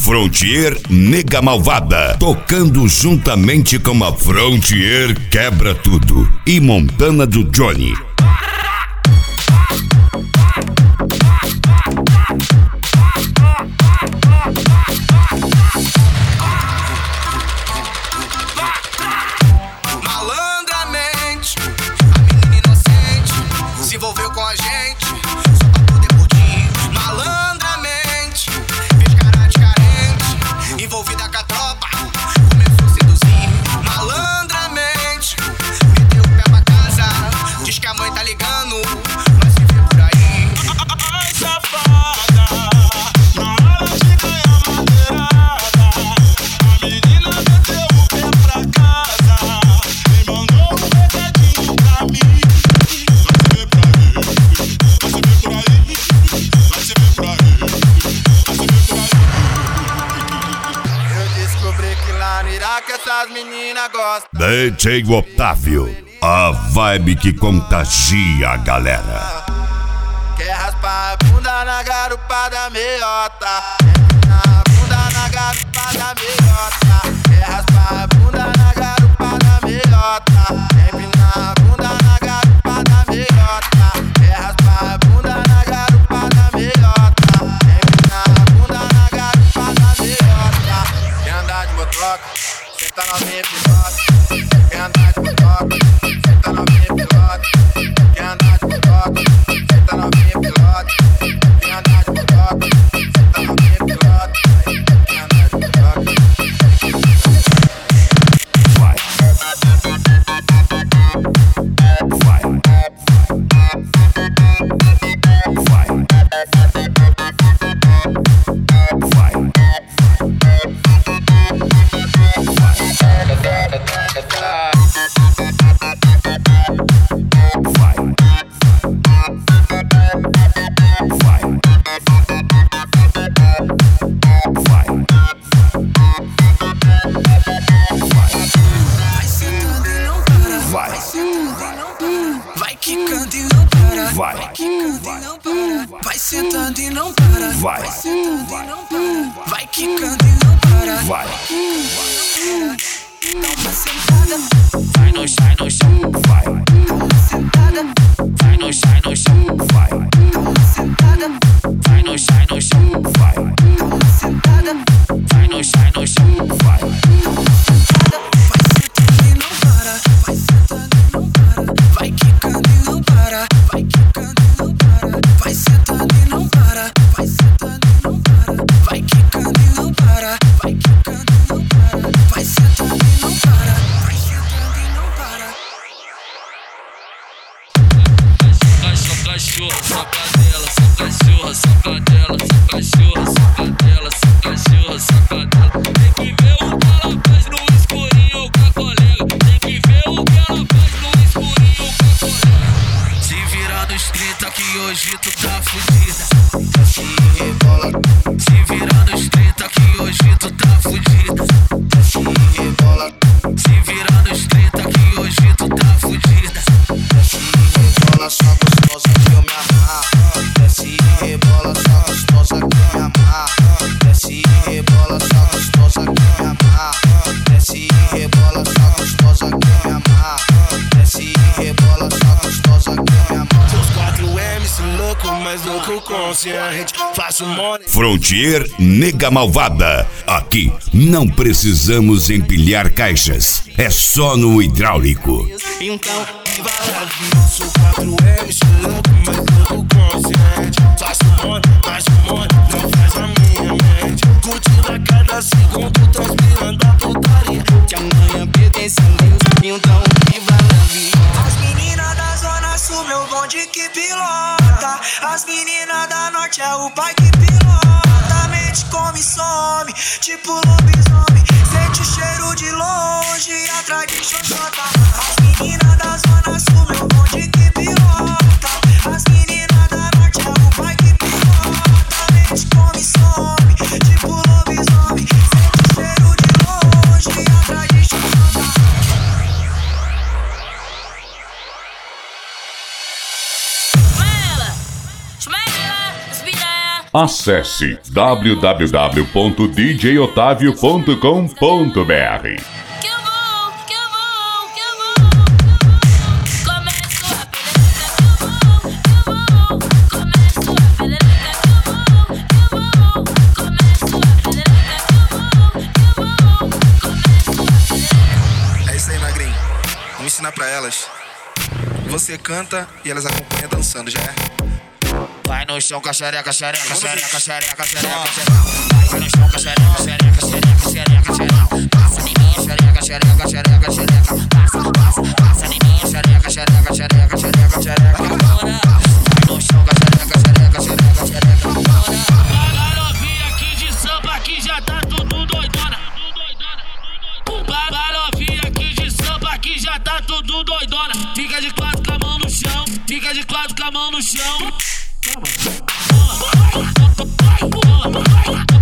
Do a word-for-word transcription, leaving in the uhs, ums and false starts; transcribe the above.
Frontier Nega Malvada, tocando juntamente com a Frontier Quebra Tudo e Montana do Johnny. Malandramente, a menina inocente se envolveu com a gente só pra poder curtir. Malandramente, fez cara de carente, envolvida com a tropa, começou a seduzir. Malandramente, meteu o pé pra casa, diz que a mãe tá ligando, mas se vê por aí. Ai, safada, na hora de ganhar madeirada, a menina meteu o pé pra casa e mandou um recadinho pra mim. Vai se ver por aí, vai se ver por aí, vai se ver por aí, vai se ver por aí. Eu descobri que lá no Iraque essas meninas gostam. D J Otávio, a vibe que contagia a galera. Quer raspar a bunda na garupa da meiota, quer na bunda na garupa da meiota. Quer raspar a bunda na garupa da meiota, quer na bunda na garupa da meiota. Quer raspar a bunda na garupa da meiota, quer na bunda na garupa da meiota. Quer andar de motoca, senta novinha e pilota. Quer andar de motoca, senta novinha e pilota. Quer andar de motoca, senta novinha e pilota. Quer andar de motoca, senta novinha e pilota. Quer andar de motoca. Vai, vai, vai, Vai quicando e não para, vai, vai quicando e não para, vai sentando e não para, vai, vai sentando e não para, vai quicando e não para, vai, dá uma sentada, vai no sai no chão, vai, dá uma sentada, vai no sai no chão, vai, dá uma sentada, vai no sai no chão, vai, dá uma sentada, vai no sai no chão, vai, dá uma sentada, vai sentando e não para, vai sentando e não para, vai quicando e não para, vai quicando e não para, vai sentando e não para, vai sentando e não para, vai quicando e não para, vai quicando e não para, vai sentando e não para, vai sentando e não para. Só cachorra, só cadela, só cachorra, só cadela, só cachorra, só cadela, só cachorra, só cadela. Tem que ver o que ela faz no escurinho com a colega. Tem que ver o que ela faz no escurinho com a colega. Se virar nos trinta que hoje tu tá fudida. Se rebola, Se virar nos trinta que hoje tu tá fudida. se rebola, Se virar nos trinta que hoje tu tá fudida. se rebola, só gostosa que eu me amarro. Desce e rebola, só gostosa que eu me amarro. Desce e rebola, só gostosa que eu me amarro. Desce e rebola, só gostosa que eu me amarro. Desce e rebola, só gostosa que eu me amarro. Seus quatro M's louco, mas louco consciente. Faço mole. Frontier Nega Malvada. Aqui não precisamos empilhar caixas, é só no hidráulico. Então, vai lá, sou quatro M's louco, mas louco consciente. Faço mole, faz mole, não faz a minha mente. Curtindo a cada segundo, transpirando a putaria. Que amanhã pertence a Deus, então viva a vida. As meninas da zona sul, meu bonde que pilota. As meninas da norte é o pai que pilota. Mente come e some, tipo lobisomem. Sente o cheiro de longe, atrás de xoxota. As meninas da zona sul, meu bonde que pilota. As meninas da norte é o pai que pilota. Mente come e some, tipo lobisomem. Sente o cheiro de longe, atrás de xoxota. Chama ela, chama ela, esse piranha. Acesse w w w ponto d j otávio ponto com ponto b r. É isso aí, magrinho. Vamos ensinar pra elas. Você canta e elas acompanham dançando, já é? Vai no chão com a xereca, xereca, xereca, xereca, xereca, xereca. Vai no chão com a xereca, xereca, xereca, xereca, xereca. Passa em mim, xereca, xereca, xereca, xereca. Passa, passa, passa em mim, xereca, xereca, xereca, xereca, xereca. Vai no chão com a xereca, xereca, xereca, xereca. A novinha aqui de samba que já tá tudo doidona. A novinha aqui de samba que já tá tudo doidona. Fica de quatro com a mão no chão, fica de quatro com a mão no chão. Toma.